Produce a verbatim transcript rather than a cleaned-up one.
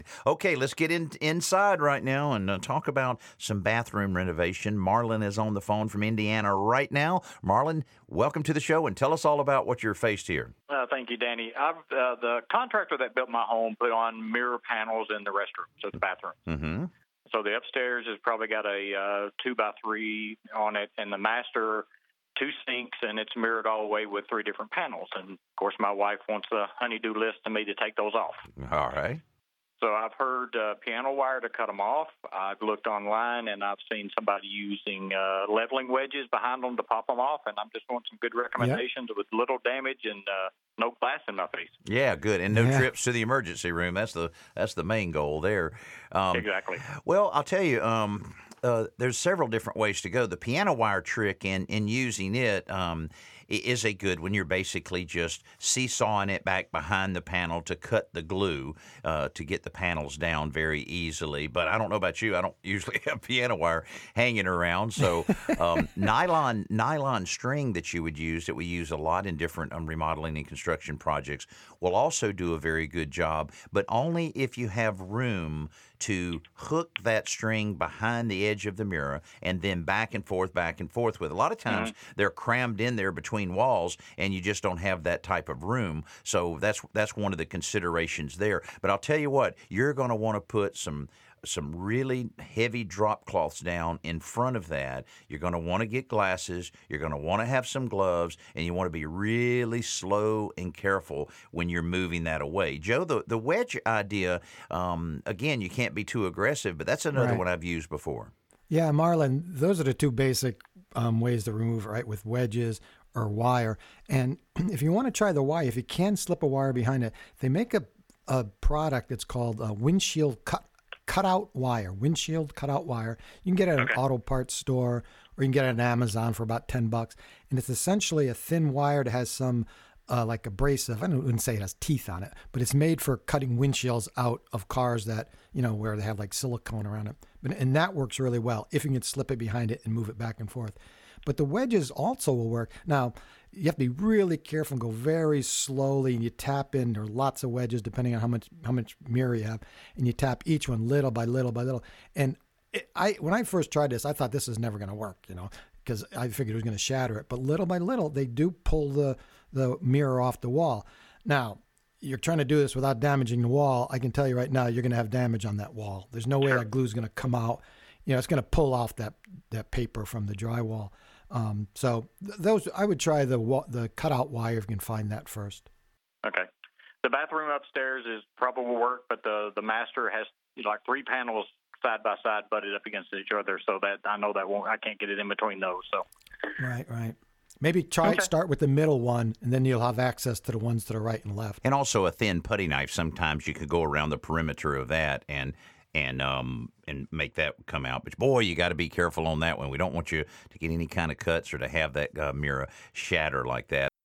Okay, let's get in, inside right now and uh, talk about some bathroom renovation. Marlon is on the phone from Indiana right now. Marlon, welcome to the show, and tell us all about what you're faced here. Uh, thank you, Danny. I've, uh, the contractor that built my home put on mirror panels in the restroom, so the bathroom. Mm-hmm. So the upstairs has probably got a uh, two by three on it, and the master two sinks, and it's mirrored all the way with three different panels. And of course, my wife wants the honeydew list to me to take those off. All right. So I've heard uh, piano wire to cut them off. I've looked online, and I've seen somebody using uh, leveling wedges behind them to pop them off, and I'm just wanting some good recommendations yep. with little damage and uh, no glass in my face. Yeah, good, and no yeah. trips to the emergency room. That's the that's the main goal there. Um, exactly. Well, I'll tell you, um, uh, there's several different ways to go. The piano wire trick in in using it um, is a good one. You're basically just seesawing it back behind the panel to cut the glue uh, to get the panels down very easily. But I don't know about you. I don't usually have piano wire hanging around. So um, nylon nylon string that you would use, that we use a lot in different um, remodeling and construction projects, will also do a very good job, but only if you have room to hook that string behind the edge of the mirror and then back and forth, back and forth with. A lot of times mm-hmm. they're crammed in there between walls, and you just don't have that type of room. So that's that's one of the considerations there. But I'll tell you what, you're going to want to put some some really heavy drop cloths down in front of that. You're going to want to get glasses. You're going to want to have some gloves, and you want to be really slow and careful when you're moving that away. Joe, the, the wedge idea, um, again, you can't be too aggressive, but that's another right. one I've used before. Yeah, Marlon, those are the two basic um, ways to remove it, right, with wedges or wire. And if you want to try the wire, if you can slip a wire behind it, they make a, a product that's called a windshield cut cutout wire, windshield cutout wire. You can get it at okay. an auto parts store, or you can get it on Amazon for about ten bucks. And it's essentially a thin wire that has some uh, like abrasive, I wouldn't say it has teeth on it, but it's made for cutting windshields out of cars that, you know, where they have like silicone around it. But, and that works really well if you can slip it behind it and move it back and forth. But the wedges also will work. Now, you have to be really careful and go very slowly, and you tap in. There are lots of wedges depending on how much how much mirror you have, and you tap each one little by little by little. And it, I when I first tried this, I thought this is never going to work, you know, because I figured it was going to shatter it. But little by little, they do pull the, the mirror off the wall. Now, you're trying to do this without damaging the wall. I can tell you right now, you're going to have damage on that wall. There's no way that glue is going to come out. You know, it's going to pull off that, that paper from the drywall. Um, so th- those, I would try the wa- the cutout wire if you can find that first. Okay. The bathroom upstairs is probably work, but the, the master has like three panels side by side butted up against each other, so that I know that won't, I can't get it in between those. So. Right, right. Maybe try okay. start with the middle one, and then you'll have access to the ones to the right and left. And also a thin putty knife. Sometimes you could go around the perimeter of that and and um and make that come out. But boy, you got to be careful on that one. We don't want you to get any kind of cuts or to have that uh, mirror shatter like that.